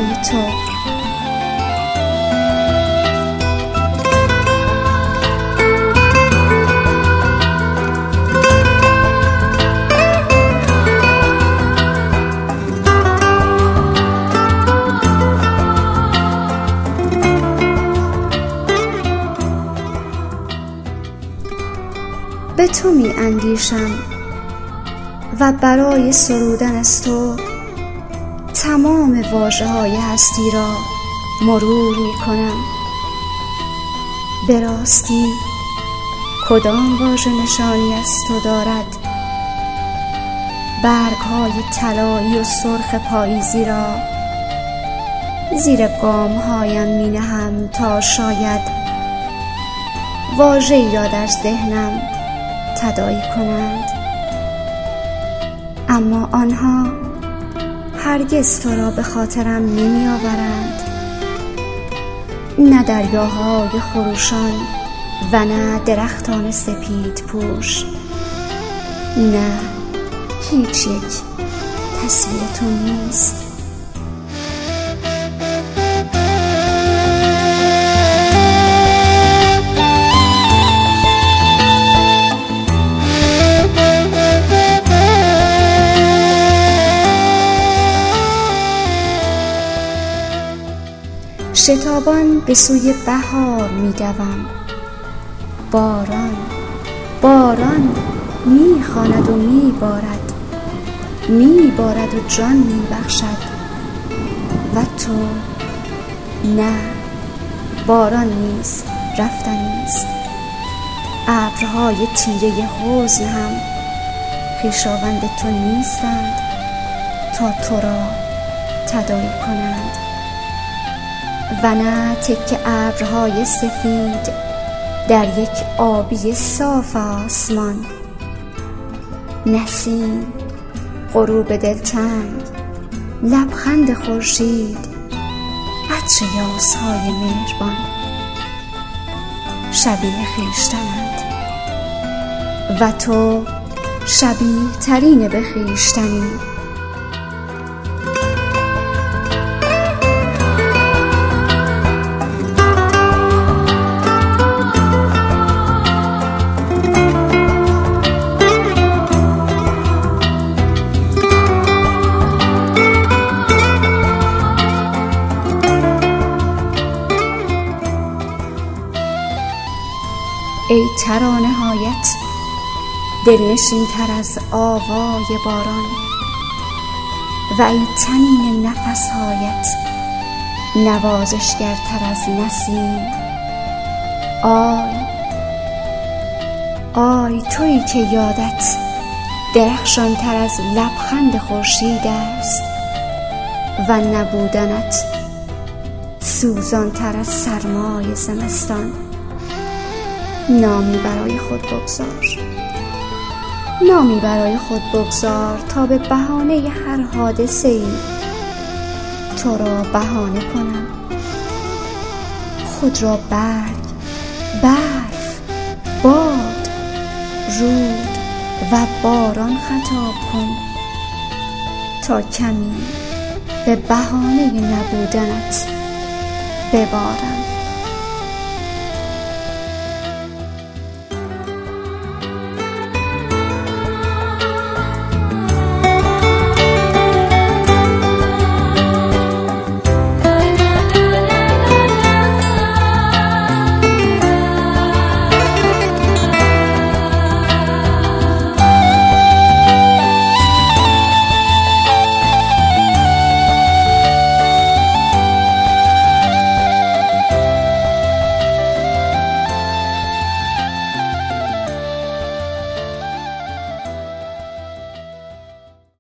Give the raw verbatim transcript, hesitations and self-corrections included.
برای تو. به تو می اندیشم و برای سرودن از تو تمام واژه های هستی را مرور می کنم. به راستی کدام واژه نشانی از تو دارد؟ برگ های طلایی و سرخ پاییزی را زیر گام هایم می نهم تا شاید واژه‌ای را در ذهنم تداعی کنند، اما آنها هرگز تو را به خاطرم نمی آورند. نه دریاهای خروشان و نه درختان سپید پوش، نه هیچ یک تصویر تو نیست. شتابان به سوی بهار می دوم. باران باران می خواند و می بارد، می بارد و جان می بخشد. و تو نه، باران نیز رفتنی است. ابرهای تیره حزن هم خویشاوند تو نیستند تا تو را تداعی کنند، و نه تکه ابرهای سفید در یک آبی صاف آسمان. نسیم، غروب دلتنگ، لبخند خورشید، عطر یاسهای مهربان شبیه خویشتنند و تو شبیه ترین به خویشتنی. ای ترانه هایت دلنشین تر از آوای باران، و ای طنین نفس هایت نوازشگر تر از نسیم. آی آی تویی که یادت درخشان تر از لبخند خورشید است، و نبودنت سوزان تر از سرمای زمستان. نامی برای خود بگذار، نامی برای خود بگذار تا به بهانه هر حادثه ای تو را بهانه کنم. خود را برگ، برف، باد، رود و باران خطاب کن تا کمی به بهانه نبودنت ببارم.